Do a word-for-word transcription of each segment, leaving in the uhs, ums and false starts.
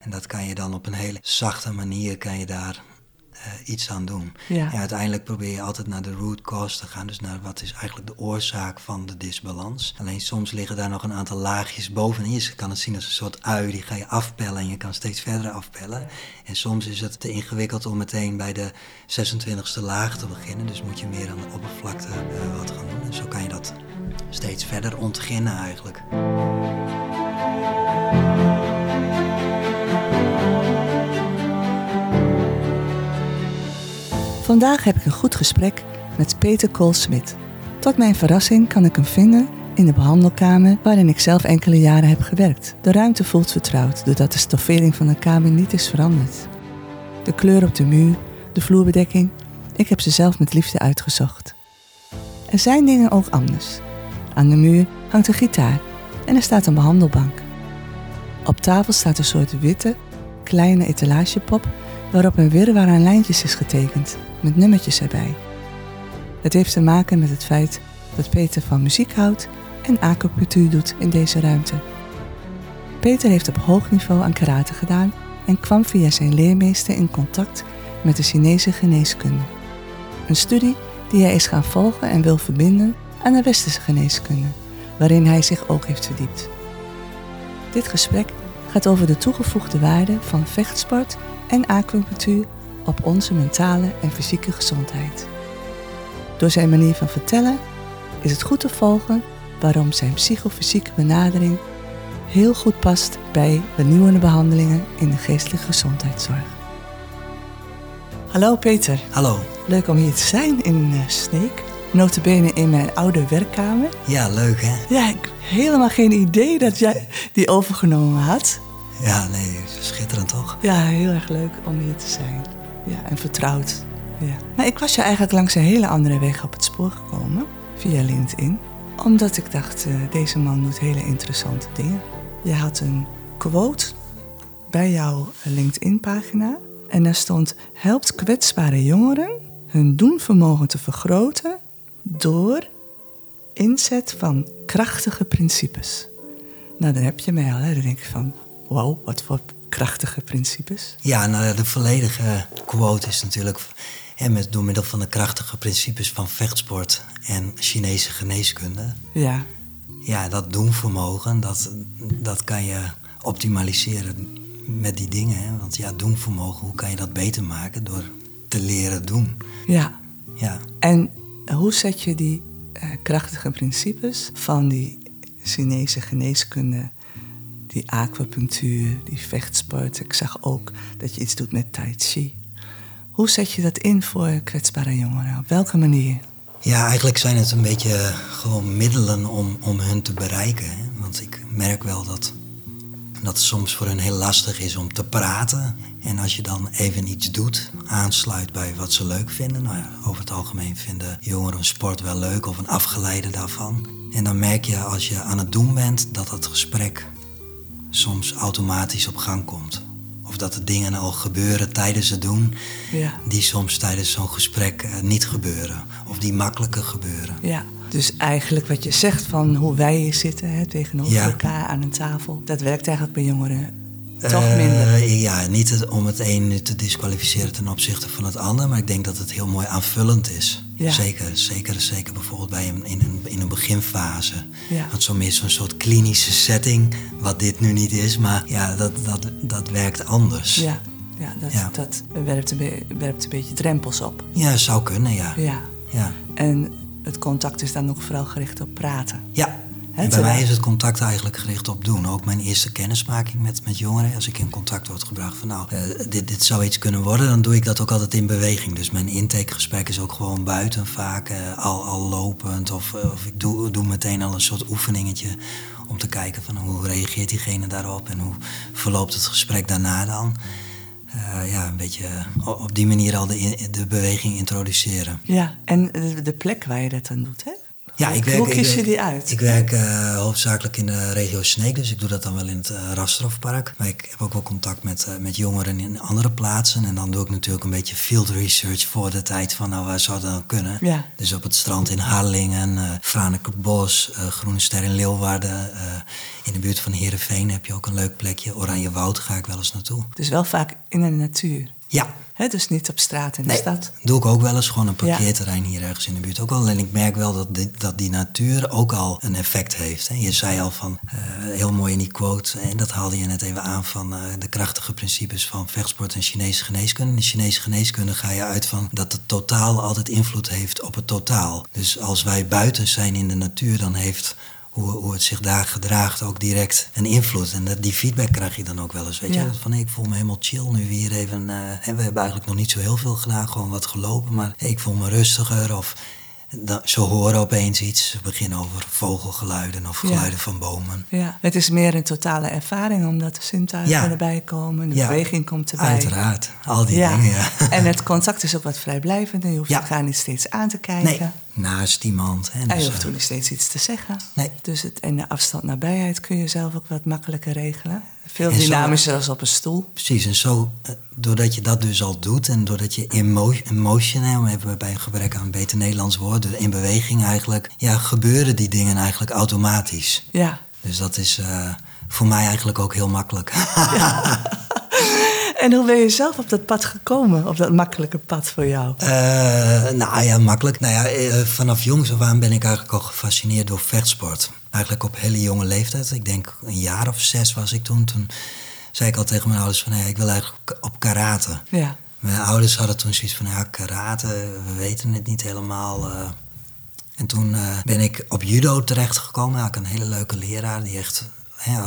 En dat kan je dan op een hele zachte manier kan je daar uh, iets aan doen. Ja. En uiteindelijk probeer je altijd naar de root cause te gaan. Dus naar wat is eigenlijk de oorzaak van de disbalans. Alleen soms liggen daar nog een aantal laagjes bovenin. Je kan het zien als een soort ui, die ga je afpellen en je kan steeds verder afpellen. En soms is het te ingewikkeld om meteen bij de zesentwintigste laag te beginnen. Dus moet je meer aan de oppervlakte uh, wat gaan doen. En zo kan je dat steeds verder ontginnen eigenlijk. Vandaag heb ik een goed gesprek met Peter Kool-Smit. Tot mijn verrassing kan ik hem vinden in de behandelkamer waarin ik zelf enkele jaren heb gewerkt. De ruimte voelt vertrouwd doordat de stoffering van de kamer niet is veranderd. De kleur op de muur, de vloerbedekking, ik heb ze zelf met liefde uitgezocht. Er zijn dingen ook anders. Aan de muur hangt een gitaar en er staat een behandelbank. Op tafel staat een soort witte, kleine etalagepop waarop een wirwar aan lijntjes is getekend, met nummertjes erbij. Het heeft te maken met het feit dat Peter van muziek houdt en acupunctuur doet in deze ruimte. Peter heeft op hoog niveau aan karate gedaan en kwam via zijn leermeester in contact met de Chinese geneeskunde. Een studie die hij is gaan volgen en wil verbinden aan de westerse geneeskunde, waarin hij zich ook heeft verdiept. Dit gesprek gaat over de toegevoegde waarde van vechtsport en acupunctuur op onze mentale en fysieke gezondheid. Door zijn manier van vertellen is het goed te volgen waarom zijn psychofysieke benadering heel goed past bij vernieuwende behandelingen in de geestelijke gezondheidszorg. Hallo Peter. Hallo. Leuk om hier te zijn in uh, Sneek. Nota bene in mijn oude werkkamer. Ja, leuk hè? Ja, ik heb helemaal geen idee dat jij die overgenomen had. Ja, nee, schitterend toch? Ja, heel erg leuk om hier te zijn. Ja, en vertrouwd. Ja. Maar ik was je eigenlijk langs een hele andere weg op het spoor gekomen, via LinkedIn. Omdat ik dacht, uh, deze man doet hele interessante dingen. Je had een quote bij jouw LinkedIn-pagina. En daar stond, helpt kwetsbare jongeren hun doenvermogen te vergroten door inzet van krachtige principes. Nou, dan heb je mij al, hè. Dan denk ik van, wauw, wat voor krachtige principes. Ja, nou, de volledige quote is natuurlijk hè, met, door middel van de krachtige principes van vechtsport en Chinese geneeskunde. Ja. Ja, dat doenvermogen, dat, dat kan je optimaliseren met die dingen. Hè? Want ja, doenvermogen, hoe kan je dat beter maken? Door te leren doen. Ja. Ja. En hoe zet je die uh, krachtige principes van die Chinese geneeskunde, die acupunctuur, die vechtsport. Ik zag ook dat je iets doet met tai chi. Hoe zet je dat in voor kwetsbare jongeren? Op welke manier? Ja, eigenlijk zijn het een beetje gewoon middelen om, om hun te bereiken. Hè? Want ik merk wel dat, dat het soms voor hen heel lastig is om te praten. En als je dan even iets doet, aansluit bij wat ze leuk vinden. Nou ja, over het algemeen vinden jongeren sport wel leuk of een afgeleide daarvan. En dan merk je als je aan het doen bent dat het gesprek soms automatisch op gang komt. Of dat er dingen al gebeuren tijdens het doen, ja, die soms tijdens zo'n gesprek uh, niet gebeuren. Of die makkelijker gebeuren. Ja, dus eigenlijk wat je zegt van hoe wij hier zitten, hè, tegenover ja. elkaar aan een tafel, dat werkt eigenlijk bij jongeren toch uh, minder. Ja, niet het, om het een te disqualificeren ten opzichte van het ander, maar ik denk dat het heel mooi aanvullend is. Ja. Zeker, zeker, zeker bijvoorbeeld bij een, in, een, in een beginfase. Ja. Want zo meer zo'n soort klinische setting, wat dit nu niet is, maar ja, dat, dat, dat werkt anders. Ja, ja, dat, ja. dat werpt, een be- werpt een beetje drempels op. Ja, zou kunnen, ja. Ja. ja. En het contact is dan ook vooral gericht op praten. Ja. En bij mij is het contact eigenlijk gericht op doen. Ook mijn eerste kennismaking met, met jongeren. Als ik in contact word gebracht van nou, uh, dit, dit zou iets kunnen worden, dan doe ik dat ook altijd in beweging. Dus mijn intakegesprek is ook gewoon buiten vaak, uh, al, al lopend. Of, uh, of ik doe, doe meteen al een soort oefeningetje om te kijken van hoe reageert diegene daarop en hoe verloopt het gesprek daarna dan. Uh, ja, een beetje op die manier al de, de beweging introduceren. Ja, en de, de plek waar je dat dan doet, hè? Ja, ik werk, Hoe kies ik, je die uit? Ik werk uh, hoofdzakelijk in de regio Sneek, dus ik doe dat dan wel in het uh, Rastrofpark. Maar ik heb ook wel contact met, uh, met jongeren in andere plaatsen. En dan doe ik natuurlijk een beetje field research voor de tijd van, nou, waar zou dat dan kunnen? Ja. Dus op het strand in Harlingen, uh, Franekerbos, uh, Groene Ster in Leeuwarden. Uh, in de buurt van Heerenveen heb je ook een leuk plekje. Oranje Woud ga ik wel eens naartoe. Dus wel vaak in de natuur? Ja. He, dus niet op straat in de nee, stad? Doe ik ook wel eens, gewoon een parkeerterrein ja. hier ergens in de buurt. Ook wel. En ik merk wel dat die, dat die natuur ook al een effect heeft. Hè. Je zei al van, uh, heel mooi in die quote, en dat haalde je net even aan, van uh, de krachtige principes van vechtsport en Chinese geneeskunde. In de Chinese geneeskunde ga je uit van dat het totaal altijd invloed heeft op het totaal. Dus als wij buiten zijn in de natuur, dan heeft Hoe, hoe het zich daar gedraagt ook direct een invloed. En dat, die feedback krijg je dan ook wel eens. Weet ja. je, van hey, ik voel me helemaal chill nu we hier even... Uh, en we hebben eigenlijk nog niet zo heel veel gedaan, gewoon wat gelopen. Maar hey, ik voel me rustiger of... Dan, zo horen opeens iets. We beginnen over vogelgeluiden of geluiden ja. van bomen. Ja, het is meer een totale ervaring omdat de zintuigen ja. erbij komen. De ja. beweging komt erbij. Uiteraard, al die ja. dingen, ja. En het contact is ook wat vrijblijvend. En je hoeft ja. elkaar niet steeds aan te kijken. Nee, naast iemand. Hè, dus, en je hoeft toen niet steeds iets te zeggen. Nee. Dus het, en de afstand-nabijheid kun je zelf ook wat makkelijker regelen. Veel dynamischer als op een stoel. Precies, en zo, doordat je dat dus al doet en doordat je emotion, emotion we hebben bij een gebrek aan een beter Nederlands woord, in beweging eigenlijk, ja, gebeuren die dingen eigenlijk automatisch. Ja. Dus dat is uh, voor mij eigenlijk ook heel makkelijk. Ja. En hoe ben je zelf op dat pad gekomen, op dat makkelijke pad voor jou? Uh, nou ja, makkelijk. Nou ja, uh, vanaf jongs af aan ben ik eigenlijk al gefascineerd door vechtsport. Eigenlijk op hele jonge leeftijd. Ik denk een jaar of zes was ik toen. Toen zei ik al tegen mijn ouders van, hey, ik wil eigenlijk op karate. Ja. Mijn ouders hadden toen zoiets van, ja, karate, we weten het niet helemaal. Uh, en toen uh, ben ik op judo terechtgekomen. Ik had een hele leuke leraar die echt... Uh,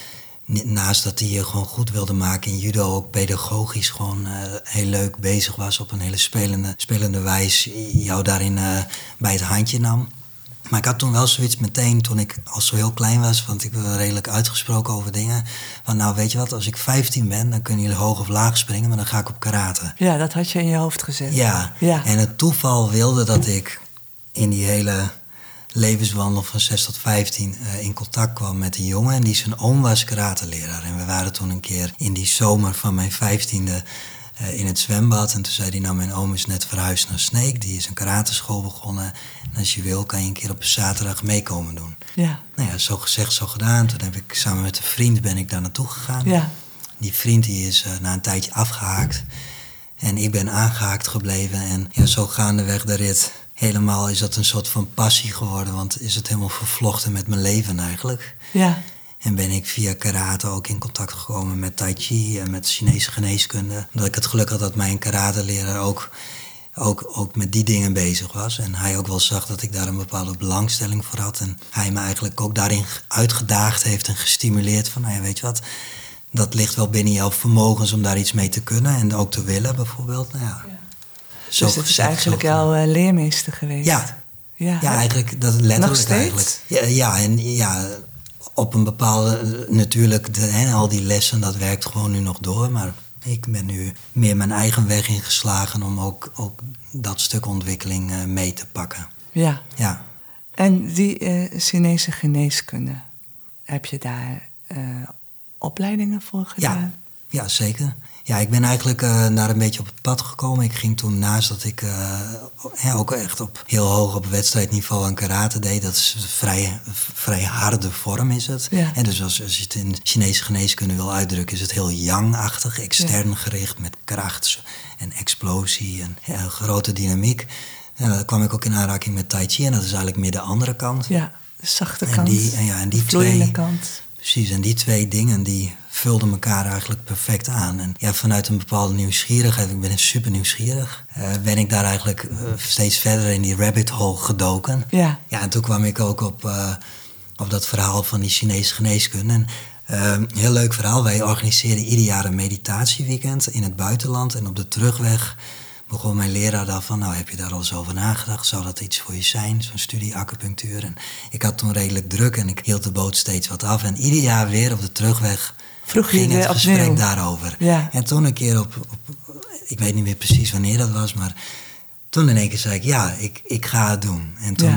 Naast dat hij je gewoon goed wilde maken in judo, ook pedagogisch gewoon uh, heel leuk bezig was op een hele spelende, spelende wijze, jou daarin uh, bij het handje nam. Maar ik had toen wel zoiets meteen, toen ik al zo heel klein was, want ik was redelijk uitgesproken over dingen, van nou weet je wat, als ik vijftien ben, dan kunnen jullie hoog of laag springen, maar dan ga ik op karate. Ja, dat had je in je hoofd gezet. Ja, ja. En het toeval wilde dat ik in die hele levenswandel van zes tot vijftien uh, in contact kwam met een jongen. En die zijn oom was karateleraar. En we waren toen een keer in die zomer van mijn vijftiende uh, in het zwembad. En toen zei hij, nou mijn oom is net verhuisd naar Sneek. Die is een karateschool begonnen. En als je wil kan je een keer op een zaterdag meekomen doen. Ja. Nou ja, zo gezegd, zo gedaan. Toen heb ik samen met een vriend ben ik daar naartoe gegaan. Ja. Die vriend die is uh, na een tijdje afgehaakt. En ik ben aangehaakt gebleven. En ja, zo gaandeweg de rit... Helemaal is dat een soort van passie geworden, want is het helemaal vervlochten met mijn leven eigenlijk. Ja. En ben ik via karate ook in contact gekomen met tai chi en met Chinese geneeskunde. Omdat ik het geluk had dat mijn karateleraar ook, ook, ook met die dingen bezig was. En hij ook wel zag dat ik daar een bepaalde belangstelling voor had. En hij me eigenlijk ook daarin uitgedaagd heeft en gestimuleerd van, nou ja, weet je wat, dat ligt wel binnen jouw vermogens om daar iets mee te kunnen en ook te willen bijvoorbeeld. Nou ja. Ja. Zo dus het is eigenlijk jouw uh, leermeester geweest? Ja, ja, ja eigenlijk dat letterlijk nog steeds? eigenlijk. Ja, ja, en ja, op een bepaalde, natuurlijk, de, hè, al die lessen, dat werkt gewoon nu nog door. Maar ik ben nu meer mijn eigen weg ingeslagen om ook, ook dat stuk ontwikkeling uh, mee te pakken. Ja. Ja. En die uh, Chinese geneeskunde, heb je daar uh, opleidingen voor gedaan? Ja, ja zeker. Ja, ik ben eigenlijk uh, daar een beetje op het pad gekomen. Ik ging toen naast dat ik uh, ja, ook echt op heel hoog op wedstrijdniveau aan karate deed. Dat is een vrij, vrij harde vorm is het. Ja. En dus als, als je het in Chinese geneeskunde wil uitdrukken, is het heel yang-achtig, extern ja. gericht met kracht en explosie en ja, grote dynamiek. En dan kwam ik ook in aanraking met tai chi en dat is eigenlijk meer de andere kant. Ja, de zachte en kant, die, en ja, en die de vloeiende twee, kant. Precies, en die twee dingen die vulden elkaar eigenlijk perfect aan. En ja, vanuit een bepaalde nieuwsgierigheid, ik ben super nieuwsgierig, uh, ben ik daar eigenlijk uh, steeds verder in die rabbit hole gedoken. Ja. Ja, en toen kwam ik ook op, uh, op dat verhaal van die Chinese geneeskunde. En uh, een heel leuk verhaal, wij organiseren ieder jaar een meditatieweekend in het buitenland. En op de terugweg begon mijn leraar daar van, nou heb je daar al eens over nagedacht? Zou dat iets voor je zijn, zo'n studie acupunctuur? En ik had toen redelijk druk en ik hield de boot steeds wat af. En ieder jaar weer op de terugweg Vroeg je ging het gesprek opnieuw daarover. Ja. En toen een keer op, op, ik weet niet meer precies wanneer dat was, maar toen in één keer zei ik, ja, ik, ik ga het doen. En toen ja.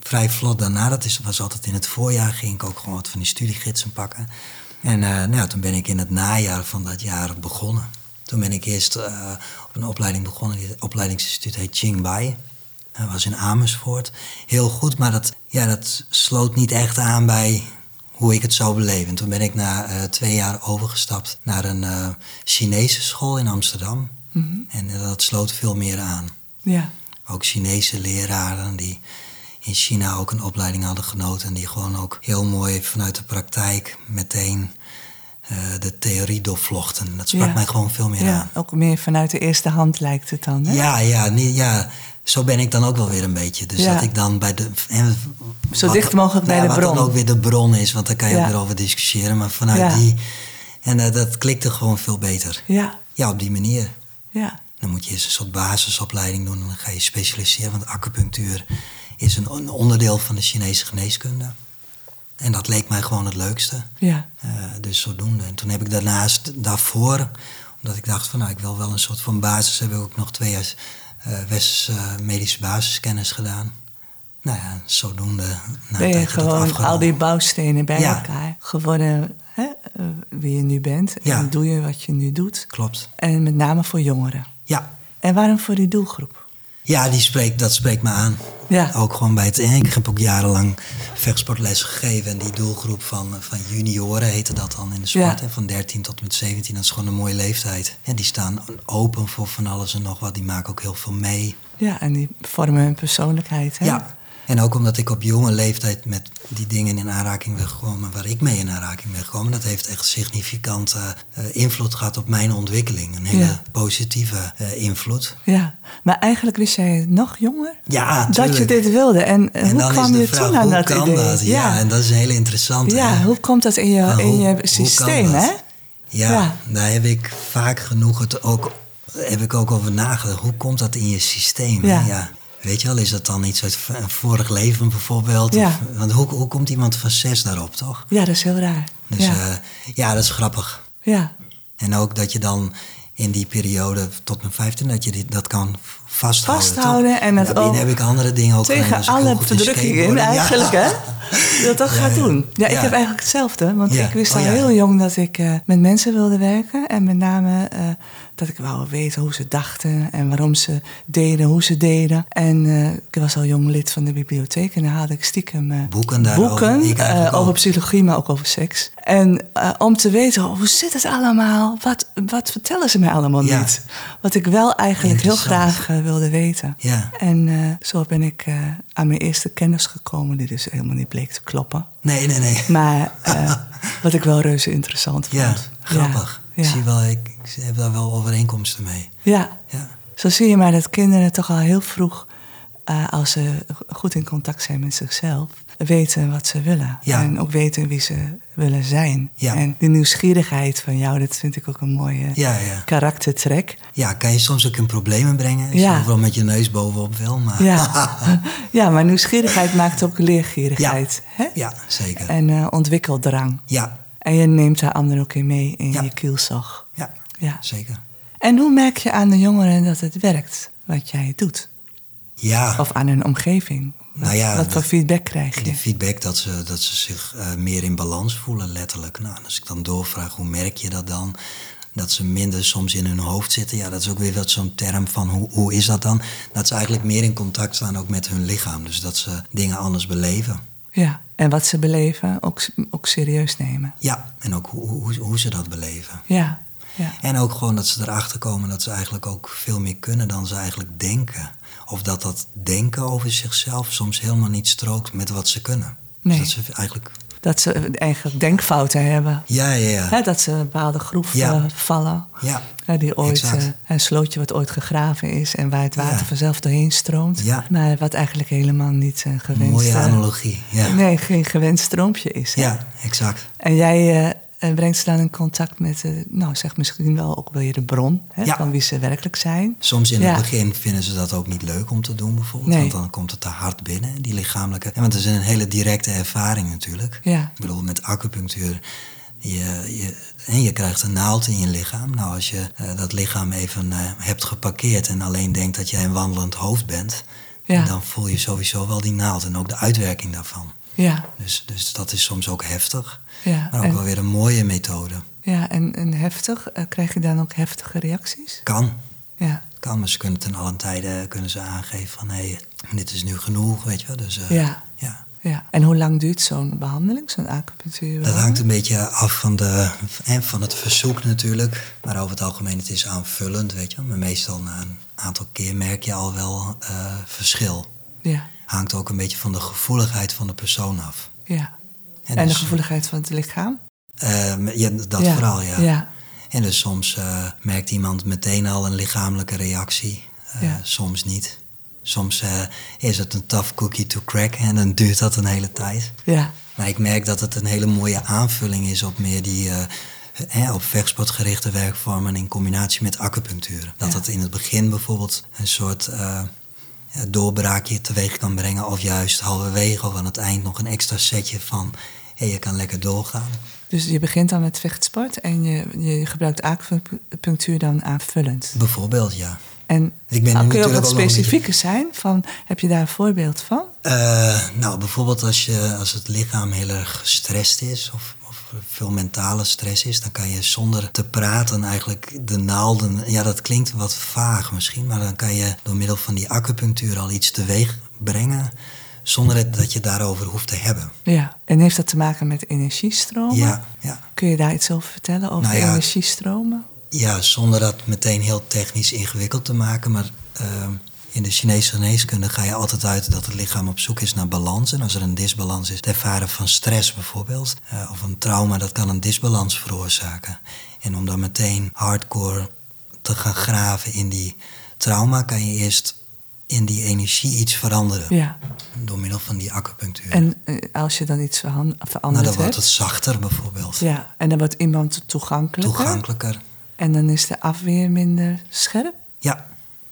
vrij vlot daarna, dat is, was altijd in het voorjaar, ging ik ook gewoon wat van die studiegidsen pakken. En uh, nou ja, toen ben ik in het najaar van dat jaar begonnen. Toen ben ik eerst uh, op een opleiding begonnen. Het opleidingsinstituut heet Qingbai. Dat was in Amersfoort. Heel goed, maar dat, ja, dat sloot niet echt aan bij hoe ik het zou beleven. En toen ben ik na uh, twee jaar overgestapt naar een uh, Chinese school in Amsterdam. Mm-hmm. En uh, dat sloot veel meer aan. Ja. Ook Chinese leraren die in China ook een opleiding hadden genoten. En die gewoon ook heel mooi vanuit de praktijk meteen uh, de theorie doorvlochten. Dat sprak ja. mij gewoon veel meer ja, aan. Ook meer vanuit de eerste hand lijkt het dan, hè? Ja, ja, nee, ja. Zo ben ik dan ook wel weer een beetje. Dus ja. dat ik dan bij de... En Zo wat, dicht mogelijk bij ja, de bron. Wat dan ook weer de bron is, want daar kan je ja. ook weer over discussiëren. Maar vanuit ja. die... En uh, dat klikte gewoon veel beter. Ja. Ja, op die manier. Ja. Dan moet je eens een soort basisopleiding doen. En dan ga je specialiseren. Want acupunctuur is een, een onderdeel van de Chinese geneeskunde. En dat leek mij gewoon het leukste. Ja. Uh, dus zodoende. En toen heb ik daarnaast, daarvoor... Omdat ik dacht van, nou, ik wil wel een soort van basis. Heb ik ook nog twee jaar uh, westerse uh, medische basiskennis gedaan. Nou ja, zodoende. Nou, ben je gewoon al die bouwstenen bij ja. elkaar geworden, hè? Uh, wie je nu bent. En ja. doe je wat je nu doet. Klopt. En met name voor jongeren. Ja. En waarom voor die doelgroep? Ja, die spreekt, dat spreekt me aan. Ja. Ook gewoon bij het... Ik heb ook jarenlang vechtsportles gegeven. En die doelgroep van, van junioren heette dat dan in de sport. Ja. Van dertien tot met zeventien, dat is gewoon een mooie leeftijd. En die staan open voor van alles en nog wat. Die maken ook heel veel mee. Ja, en die vormen hun persoonlijkheid, hè? Ja. En ook omdat ik op jonge leeftijd met die dingen in aanraking ben gekomen... waar ik mee in aanraking ben gekomen... dat heeft echt significant uh, invloed gehad op mijn ontwikkeling. Een hele ja. positieve uh, invloed. Ja, maar eigenlijk wist jij nog jonger ja, dat je dit wilde. En, en hoe kwam je vraag, toen aan dat idee? Dat? Ja, ja, en dat is een hele interessante. Ja, hè? Hoe komt dat in je, in hoe, je systeem, hè? Ja, ja, daar heb ik vaak genoeg het ook, heb ik ook over nagedacht. Hoe komt dat in je systeem? Ja. ja. Weet je wel, is dat dan iets uit een vorig leven bijvoorbeeld? Ja. Of, want hoe, hoe komt iemand van zes daarop, toch? Ja, dat is heel raar. Dus ja, uh, ja dat is grappig. Ja. En ook dat je dan in die periode tot mijn vijftien... dat je dit, dat kan vasthouden. Vasthouden. En dat Daarin heb ik andere dingen ook tegen gedaan, alle verdrukkingen in eigenlijk, ja. hè? Dat dat ja, gaat doen. Ja, ik ja. heb eigenlijk hetzelfde. Want ja. ik wist al oh, ja. heel jong dat ik uh, met mensen wilde werken. En met name uh, dat ik wou weten hoe ze dachten. En waarom ze deden, hoe ze deden. En uh, ik was al jong lid van de bibliotheek. En dan haalde ik stiekem uh, boeken, boeken uh, over psychologie, maar ook over seks. En uh, om te weten, oh, hoe zit het allemaal? Wat, wat vertellen ze mij allemaal ja. niet? Wat ik wel eigenlijk heel graag uh, wilde weten. Ja. En uh, zo ben ik uh, aan mijn eerste kennis gekomen, die dus helemaal niet bleek te kloppen. Nee, nee, nee. Maar uh, wat ik wel reuze interessant vond. Ja, grappig. Ja. Ik, zie wel, ik, ik heb daar wel overeenkomsten mee. Ja. ja. Zo zie je maar dat kinderen toch al heel vroeg, uh, als ze goed in contact zijn met zichzelf, weten wat ze willen. Ja. En ook weten wie ze willen zijn. Ja. En die nieuwsgierigheid van jou, dat vind ik ook een mooie ja, ja. karaktertrek. Ja, kan je soms ook in problemen brengen. Als ja. je overal met je neus bovenop wil. Maar... Ja. ja, maar nieuwsgierigheid maakt ook leergierigheid. Ja, hè? ja zeker. En uh, ontwikkeldrang. Ja. En je neemt daar anderen ook in mee in ja. je kielzog. Ja, ja, zeker. En hoe merk je aan de jongeren dat het werkt, wat jij doet? Ja. Of aan hun omgeving? Wat, nou ja, wat voor de, feedback krijg je? De feedback dat ze, dat ze zich uh, meer in balans voelen, letterlijk. Nou, als ik dan doorvraag, hoe merk je dat dan? Dat ze minder soms in hun hoofd zitten. Ja, dat is ook weer wat zo'n term van hoe, hoe is dat dan? Dat ze eigenlijk meer in contact staan ook met hun lichaam. Dus dat ze dingen anders beleven. Ja, en wat ze beleven ook, ook serieus nemen. Ja, en ook hoe, hoe, hoe ze dat beleven. Ja, ja. En ook gewoon dat ze erachter komen dat ze eigenlijk ook veel meer kunnen dan ze eigenlijk denken. Of dat dat denken over zichzelf soms helemaal niet strookt met wat ze kunnen. Nee. Dus dat ze eigenlijk... Dat ze eigenlijk denkfouten hebben. Ja, ja, ja. He, dat ze een bepaalde groef ja. uh, vallen. Ja, ja, die ooit, uh, een slootje wat ooit gegraven is en waar het water ja. vanzelf doorheen stroomt. Ja. Maar wat eigenlijk helemaal niet uh, gewenst... Mooie analogie, ja. Nee, geen gewenst stroompje is. Hè? Ja, exact. En jij... Uh, En brengt ze dan in contact met, uh, nou zeg misschien wel ook weer de bron, hè, ja. van wie ze werkelijk zijn. Soms in ja. het begin vinden ze dat ook niet leuk om te doen bijvoorbeeld. Nee. Want dan komt het te hard binnen, die lichamelijke... Ja, want het is een hele directe ervaring natuurlijk. Ja. Ik bedoel, met acupunctuur, je, je, en je krijgt een naald in je lichaam. Nou, als je uh, dat lichaam even uh, hebt geparkeerd en alleen denkt dat jij een wandelend hoofd bent... Ja. En dan voel je sowieso wel die naald en ook de uitwerking daarvan. Ja. Dus, dus dat is soms ook heftig, Ja. maar ook En, wel weer een mooie methode. ja, en, en heftig, uh, krijg je dan ook heftige reacties? Kan. Ja. Kan, maar ze kunnen ten allen tijde kunnen ze aangeven van... hé, hey, dit is nu genoeg, weet je wel. Dus, uh, ja. ja. Ja. En hoe lang duurt zo'n behandeling, zo'n acupunctuur? Dat hangt een beetje af van, de, van het verzoek natuurlijk. Maar over het algemeen, het is aanvullend, weet je wel. Maar meestal na een aantal keer merk je al wel uh, verschil. Ja. Hangt ook een beetje van de gevoeligheid van de persoon af. Ja. En, en dus, de gevoeligheid van het lichaam? Uh, ja, dat ja. vooral, ja. ja. En dus soms uh, merkt iemand meteen al een lichamelijke reactie. Uh, ja. Soms niet. Soms uh, is het een tough cookie to crack en dan duurt dat een hele tijd. Ja. Maar ik merk dat het een hele mooie aanvulling is op meer die... Uh, eh, op vechtsportgerichte werkvormen in combinatie met acupunctuur. Dat ja. het in het begin bijvoorbeeld een soort uh, doorbraakje teweeg kan brengen. Of juist halverwege of aan het eind nog een extra setje van... hé, je kan lekker doorgaan. Dus je begint dan met vechtsport en je, je gebruikt acupunctuur dan aanvullend? Bijvoorbeeld, ja. En ik ben kun je nu ook wat ook specifieker niet... zijn? Van, heb je daar een voorbeeld van? Uh, nou, bijvoorbeeld als, je, als het lichaam heel erg gestrest is... Of, of veel mentale stress is... dan kan je zonder te praten eigenlijk de naalden... ja, dat klinkt wat vaag misschien... maar dan kan je door middel van die acupunctuur al iets teweeg brengen... zonder dat je daarover hoeft te hebben. Ja, en heeft dat te maken met energiestromen? Ja, ja. Kun je daar iets over vertellen, over nou ja, energiestromen? Ja, zonder dat meteen heel technisch ingewikkeld te maken. Maar uh, in de Chinese geneeskunde ga je altijd uit dat het lichaam op zoek is naar balans. En als er een disbalans is, het ervaren van stress bijvoorbeeld... Uh, of een trauma, dat kan een disbalans veroorzaken. En om dan meteen hardcore te gaan graven in die trauma... kan je eerst in die energie iets veranderen. Ja. Door middel van die acupunctuur. En uh, als je dan iets veranderd hebt... Nou, dan wordt het zachter bijvoorbeeld. Ja, en dan wordt iemand toegankelijker. Toegankelijker. En dan is de afweer minder scherp. Ja.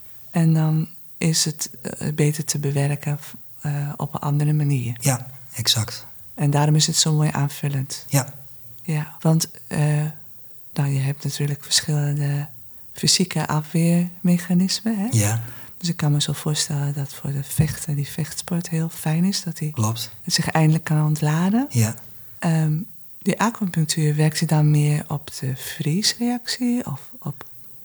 En dan is het uh, beter te bewerken uh, op een andere manier. Ja, exact. En daarom is het zo mooi aanvullend. Ja. Ja, want uh, nou, je hebt natuurlijk verschillende fysieke afweermechanismen. Hè? Ja. Dus ik kan me zo voorstellen dat voor de vechter die vechtsport heel fijn is. Dat hij Klopt. zich eindelijk kan ontladen. Ja. Um, die acupunctuur, werkt hij dan meer op de vriesreactie of op...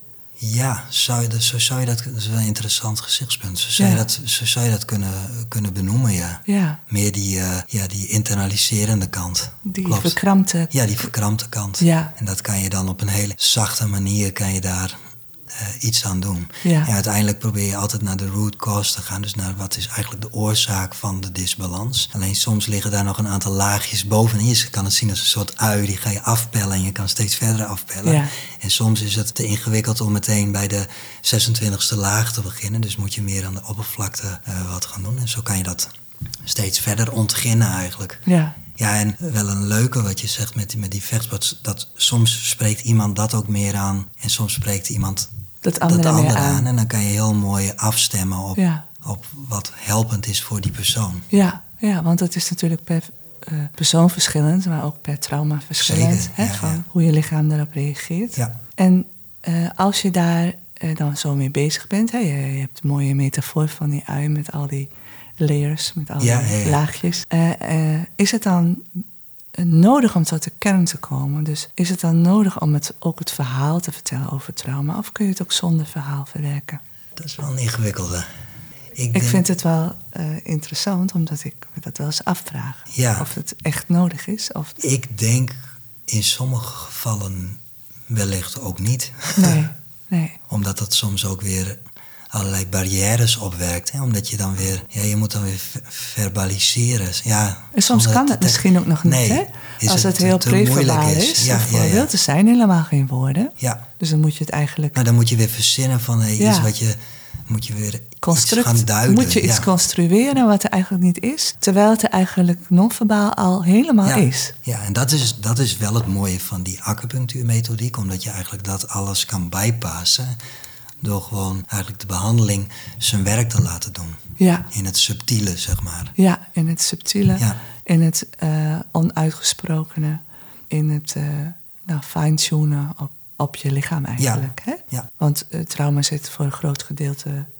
Ja, zou je dat, zo zou je dat, dat is wel een interessant gezichtspunt. Zo zou, ja. je, dat, zo zou je dat kunnen, kunnen benoemen, ja. ja. Meer die, uh, ja, die internaliserende kant. Die Klopt. verkrampte... Ja, die verkrampte kant. Ja. En dat kan je dan op een hele zachte manier kan je daar uh, iets aan doen. Ja. En uiteindelijk probeer je altijd naar de root cause te gaan. Dus naar wat is eigenlijk de oorzaak van de disbalans. Alleen soms liggen daar nog een aantal laagjes bovenin. Je kan het zien als een soort ui, die ga je afpellen en je kan steeds verder afpellen. Ja. En soms is het te ingewikkeld om meteen bij de zesentwintigste laag te beginnen. Dus moet je meer aan de oppervlakte uh, wat gaan doen. En zo kan je dat steeds verder ontginnen eigenlijk. Ja. Ja, en wel een leuke wat je zegt met die, met die vechtsport. Dat soms spreekt iemand dat ook meer aan. En soms spreekt iemand dat andere, dat andere aan. aan. En dan kan je heel mooi afstemmen op, ja. op wat helpend is voor die persoon. Ja, ja, want het is natuurlijk per uh, persoon verschillend, maar ook per trauma verschillend. Zeker, hè, ja, van ja. hoe je lichaam daarop reageert. Ja. En uh, als je daar uh, dan zo mee bezig bent, hè, je, je hebt een mooie metafoor van die ui met al die layers, met al ja, die ja, ja. laagjes. Uh, uh, is het dan nodig om tot de kern te komen? Dus is het dan nodig om het, ook het verhaal te vertellen over trauma? Of kun je het ook zonder verhaal verwerken? Dat is wel een ingewikkelde. Ik, ik denk... vind het wel uh, interessant, omdat ik me dat wel eens afvraag. Ja. Of het echt nodig is. Of... Ik denk in sommige gevallen wellicht ook niet. Nee, nee. Omdat dat soms ook weer allerlei barrières opwerkt. Hè? Omdat je dan weer, ja, je moet dan weer verbaliseren. Ja, en soms kan het misschien ook nog niet, nee, hè? Als het, het heel preverbaal is. is, ja, voor ja, ja. wil te zijn, helemaal geen woorden. Ja. Dus dan moet je het eigenlijk... Nou, dan moet je weer verzinnen van hey, ja. iets wat je... Moet je weer Construct, iets gaan duiden. Moet je iets ja. construeren wat er eigenlijk niet is, terwijl het er eigenlijk non-verbaal al helemaal ja. is. Ja, en dat is, dat is wel het mooie van die acupunctuurmethodiek, omdat je eigenlijk dat alles kan bypassen door gewoon eigenlijk de behandeling zijn werk te laten doen. Ja. In het subtiele, zeg maar. Ja, in het subtiele, ja. in het uh, onuitgesprokene, in het uh, nou, fine-tunen op, op je lichaam eigenlijk. Ja. Hè? Ja. Want uh, trauma zit voor een groot gedeelte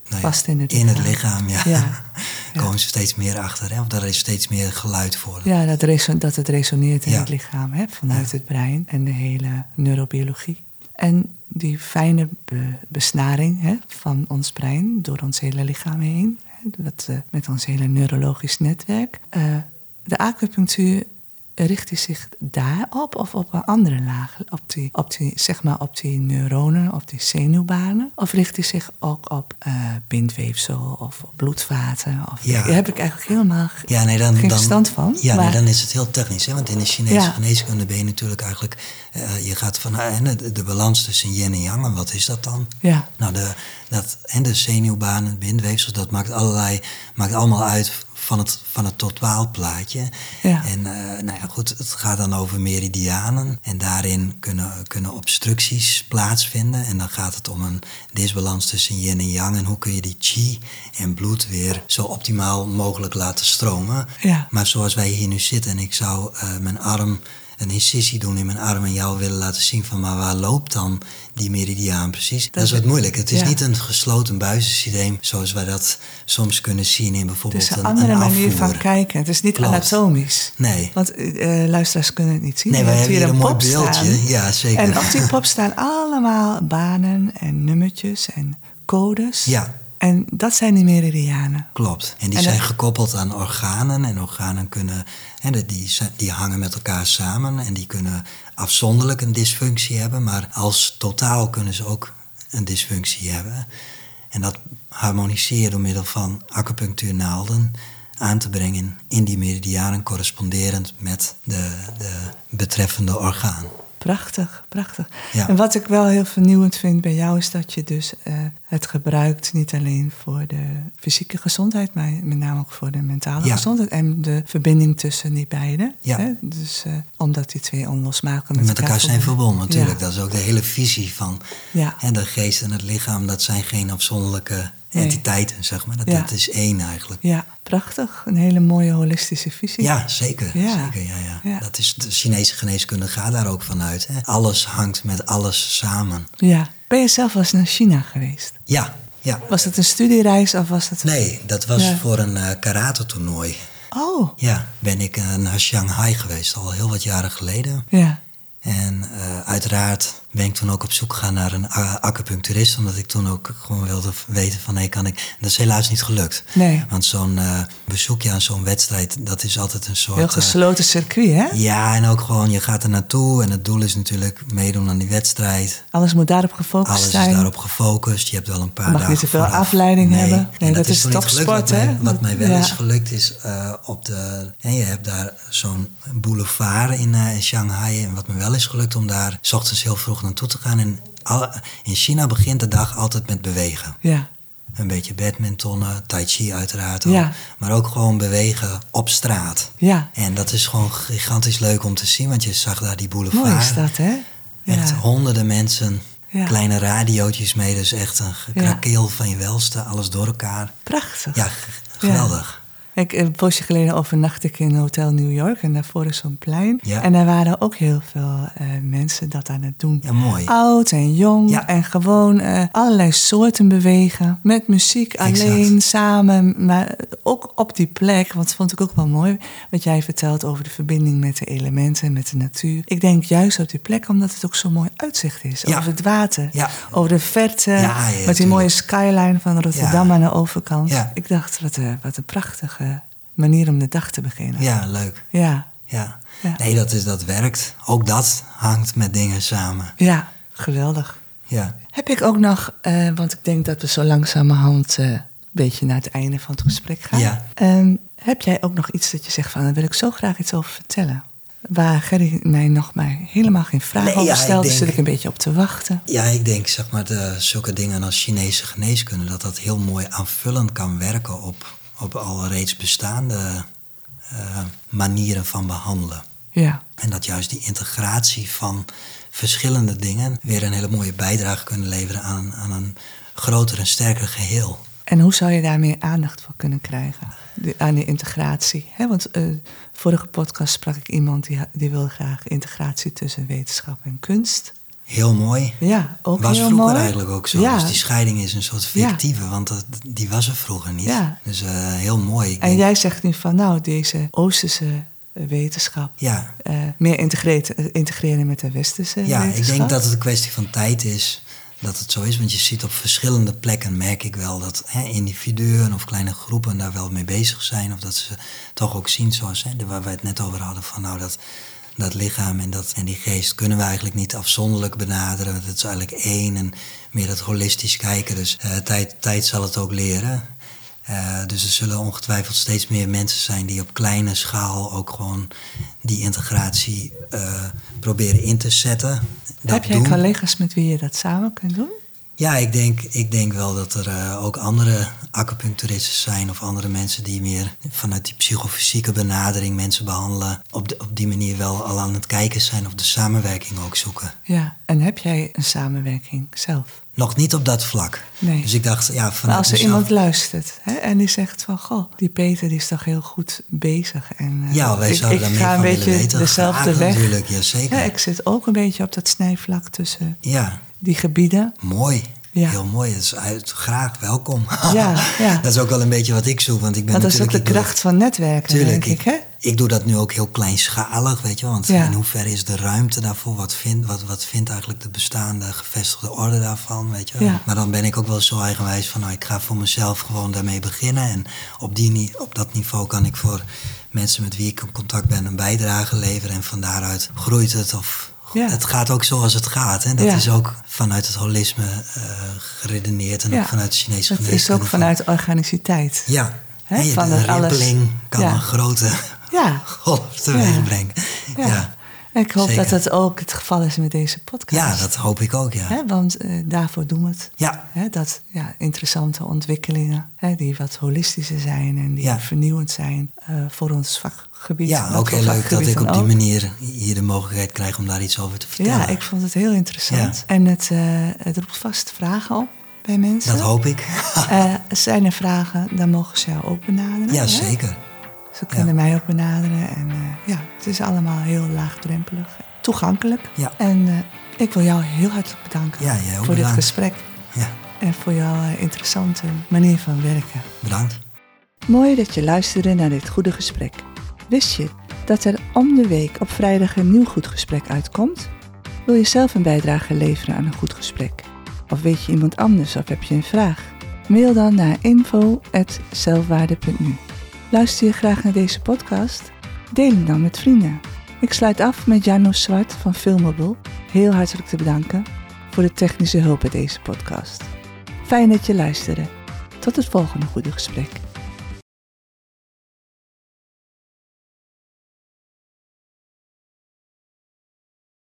nou ja, vast in het in lichaam. het lichaam, ja. Ja. Komen Ja. ze steeds meer achter. Hè? Of daar is steeds meer geluid voor. Ja, dat, reso- dat het resoneert in Ja. het lichaam, hè, vanuit Ja. het brein en de hele neurobiologie. En die fijne be- besnaring, hè, van ons brein door ons hele lichaam heen, hè, dat, uh, met ons hele neurologisch netwerk. Uh, de acupunctuur richt die zich daarop of op een andere laag? Op die, op die, zeg maar op die neuronen, op die zenuwbanen? Of richt die zich ook op uh, bindweefsel of op bloedvaten? Of, Ja. Daar heb ik eigenlijk helemaal Ja, nee, dan, geen dan, verstand van. Ja, maar, nee, dan is het heel technisch. Hè? Want in de Chinese Ja. geneeskunde ben je natuurlijk eigenlijk... Uh, je gaat van uh, de, de balans tussen yin en yang. En wat is dat dan? Ja. Nou, de, dat, en de zenuwbanen, bindweefsels, dat maakt, allerlei, maakt allemaal uit van het, van het totaalplaatje. Ja. En uh, nou ja, goed, het gaat dan over meridianen. En daarin kunnen, kunnen obstructies plaatsvinden. En dan gaat het om een disbalans tussen yin en yang. En hoe kun je die qi en bloed weer zo optimaal mogelijk laten stromen. Ja. Maar zoals wij hier nu zitten en ik zou uh, mijn arm... een incisie doen in mijn arm en jou willen laten zien van... maar waar loopt dan die meridiaan precies? Dat, dat is wat moeilijk. Het is ja. niet een gesloten buizensysteem zoals wij dat soms kunnen zien in bijvoorbeeld een Het is een andere een manier afvoer. van kijken. Het is niet Klopt. Anatomisch. Nee. Want uh, luisteraars kunnen het niet zien. Nee, wij hebben hier een, een mooi pop beeldje. Staan. Ja, zeker. En op die pop staan allemaal banen en nummertjes en codes. Ja. En dat zijn die meridianen. Klopt. En die en zijn dat... gekoppeld aan organen. En organen kunnen, hè, die, die hangen met elkaar samen. En die kunnen afzonderlijk een dysfunctie hebben. Maar als totaal kunnen ze ook een dysfunctie hebben. En dat harmoniseer je door middel van acupunctuurnaalden aan te brengen in die meridianen, corresponderend met de, de betreffende orgaan. Prachtig, prachtig. Ja. En wat ik wel heel vernieuwend vind bij jou is dat je dus uh, het gebruikt niet alleen voor de fysieke gezondheid, maar met name ook voor de mentale ja. gezondheid en de verbinding tussen die beiden. Ja. Hè? Dus uh, omdat die twee onlosmakelijk met, met elkaar, elkaar zijn verbonden, natuurlijk. Ja. Dat is ook de hele visie van ja. hè, de geest en het lichaam. Dat zijn geen afzonderlijke nee. entiteiten, zeg maar. Dat, ja. dat is één eigenlijk. Ja, prachtig. Een hele mooie holistische visie. Ja, zeker. Ja. zeker ja, ja. Ja. Dat is, de Chinese geneeskunde gaat daar ook vanuit. Hè. Alles hangt met alles samen. Ja. Ben je zelf wel eens naar China geweest? Ja, ja. Was het een studiereis of was het... Nee, dat was ja. voor een uh, karate-toernooi. Oh. Ja, ben ik uh, naar Shanghai geweest, al heel wat jaren geleden. Ja. En uh, uiteraard ben ik toen ook op zoek gegaan naar een acupuncturist. Omdat ik toen ook gewoon wilde weten van, hey, kan ik... Dat is helaas niet gelukt. Nee. Want zo'n uh, bezoekje aan zo'n wedstrijd, dat is altijd een soort... Heel gesloten uh, circuit, hè? Ja, en ook gewoon, je gaat er naartoe. En het doel is natuurlijk meedoen aan die wedstrijd. Alles moet daarop gefocust Alles zijn. Alles is daarop gefocust. Je hebt wel een paar dagen... dagen mag niet te veel vooraf. afleiding nee. hebben. Nee, dat, dat is topsport, hè? Wat mij, wat mij wel ja. is gelukt is uh, op de... En je hebt daar zo'n boulevard in, uh, in Shanghai. En wat me wel is gelukt om daar 's ochtends heel vroeg naartoe te gaan. En in China begint de dag altijd met bewegen. Ja. Een beetje badmintonnen, tai chi uiteraard ja. ook. Maar ook gewoon bewegen op straat. Ja. En dat is gewoon gigantisch leuk om te zien. Want je zag daar die boulevard. Mooi is dat, hè? Ja. Echt honderden mensen. Ja. Kleine radiootjes mee. Dus echt een gekrakeel ja. van je welste. Alles door elkaar. Prachtig. Ja, geweldig. Ja. Ik, een poosje geleden overnachtte ik in Hotel New York en daarvoor is zo'n plein. Ja. En daar waren ook heel veel uh, mensen dat aan het doen. Ja, mooi. Oud en jong ja. en gewoon uh, allerlei soorten bewegen. Met muziek alleen, exact. Samen, maar ook op die plek. Want dat vond ik ook wel mooi, wat jij vertelt over de verbinding met de elementen, met de natuur. Ik denk juist op die plek, omdat het ook zo'n mooi uitzicht is. Ja. Over het water, ja. over de verte, ja, ja, met die tuurlijk. mooie skyline van Rotterdam ja. aan de overkant. Ja. Ik dacht, wat een, wat een prachtige manier om de dag te beginnen. Ja, leuk. Ja. ja. ja. Nee, dat, is, dat werkt. Ook dat hangt met dingen samen. Ja, geweldig. Ja. Heb ik ook nog, uh, want ik denk dat we zo langzamerhand uh, een beetje naar het einde van het gesprek gaan. Ja. Um, heb jij ook nog iets dat je zegt van, daar wil ik zo graag iets over vertellen? Waar Gerry mij nog maar helemaal geen vraag nee, over stelde, ja, dus zit ik een beetje op te wachten. Ja, ik denk, zeg maar, de, zulke dingen als Chinese geneeskunde, dat dat heel mooi aanvullend kan werken op... op al reeds bestaande uh, manieren van behandelen. Ja. En dat juist die integratie van verschillende dingen weer een hele mooie bijdrage kunnen leveren aan, aan een groter en sterker geheel. En hoe zou je daar meer aandacht voor kunnen krijgen? Die, aan die integratie. He, want uh, vorige podcast sprak ik iemand die, die wilde graag integratie tussen wetenschap en kunst. heel mooi. Ja, ook was heel vroeger mooi. eigenlijk ook zo. Ja. Dus die scheiding is een soort fictieve, ja. want dat, die was er vroeger niet. Ja. Dus uh, heel mooi. En denk... jij zegt nu van, nou, deze Oosterse wetenschap... Ja. Uh, meer integreren, integreren met de Westerse ja, wetenschap. Ik denk dat het een kwestie van tijd is dat het zo is. Want je ziet op verschillende plekken, merk ik wel, dat hè, individuen of kleine groepen daar wel mee bezig zijn. Of dat ze toch ook zien, zoals hè, waar we het net over hadden, van nou dat... Dat lichaam en, dat, en die geest kunnen we eigenlijk niet afzonderlijk benaderen. Het is eigenlijk één en meer dat holistisch kijken. Dus uh, tijd, tijd zal het ook leren. Uh, dus er zullen ongetwijfeld steeds meer mensen zijn die op kleine schaal ook gewoon die integratie uh, proberen in te zetten. Dat Heb jij doen. collega's met wie je dat samen kunt doen? Ja, ik denk, ik denk wel dat er uh, ook andere acupuncturisten zijn of andere mensen die meer vanuit die psychofysieke benadering mensen behandelen. Op, de, op die manier wel al aan het kijken zijn of de samenwerking ook zoeken. Ja, en heb jij een samenwerking zelf? Nog niet op dat vlak. Nee. Dus ik dacht, ja, vanuit maar als er mezelf... iemand luistert hè, en die zegt van, goh, die Peter die is toch heel goed bezig. En, uh, ja, wij ik, zouden ik daar ga meer een van willen beetje weten. dezelfde Graag, weg. Natuurlijk, ja, zeker. Ja, ik zit ook een beetje op dat snijvlak tussen ja. die gebieden. Mooi. Ja. Heel mooi. Dat is uit, graag welkom. Ja, ja. Dat is ook wel een beetje wat ik zoek. Want ik ben want dat is ook natuurlijk, de kracht van netwerken, tuurlijk, denk ik, hè? Ik doe dat nu ook heel kleinschalig, weet je. Want ja. in hoeverre is de ruimte daarvoor? Wat vindt, wat, wat vindt eigenlijk de bestaande gevestigde orde daarvan, weet je? Ja. Maar dan ben ik ook wel zo eigenwijs van... nou, ik ga voor mezelf gewoon daarmee beginnen. En op, die, op dat niveau kan ik voor mensen met wie ik in contact ben... een bijdrage leveren. En van daaruit groeit het of... Ja. Het gaat ook zoals het gaat. Hè? Dat ja. is ook vanuit het holisme uh, geredeneerd en ja. ook vanuit de Chinese geneeskunde. Het is ook vanuit van... organiciteit. Ja, He, en je, van de rimpeling alles... kan ja. een grote ja. golf teweeg ja. brengen. Ja. Ja. Ik hoop Zeker. dat dat ook het geval is met deze podcast. Ja, dat hoop ik ook, ja. He, want uh, daarvoor doen we het. Ja. He, dat ja, interessante ontwikkelingen, he, die wat holistischer zijn en die ja. vernieuwend zijn uh, voor ons vakgebied. Ja, ook heel leuk dat ik op die manier hier de mogelijkheid krijg om daar iets over te vertellen. Ja, ik vond het heel interessant. Ja. En het, uh, het roept vast vragen op bij mensen. Dat hoop ik. uh, zijn er vragen, dan mogen ze jou ook benaderen. Ja, hè? zeker. Ze kunnen ja. mij ook benaderen. En uh, ja, het is allemaal heel laagdrempelig. Toegankelijk. Ja. En uh, ik wil jou heel hartelijk bedanken ja, jij ook voor bedankt. dit gesprek. Ja. En voor jouw uh, interessante manier van werken. Bedankt. Mooi dat je luisterde naar dit goede gesprek. Wist je dat er om de week op vrijdag een nieuw goed gesprek uitkomt? Wil je zelf een bijdrage leveren aan een goed gesprek? Of weet je iemand anders of heb je een vraag? Mail dan naar info at zelfwaarde punt nu. Luister je graag naar deze podcast? Deel hem dan met vrienden. Ik sluit af met Janos Zwart van Filmable heel hartelijk te bedanken voor de technische hulp bij deze podcast. Fijn dat je luisterde. Tot het volgende goede gesprek.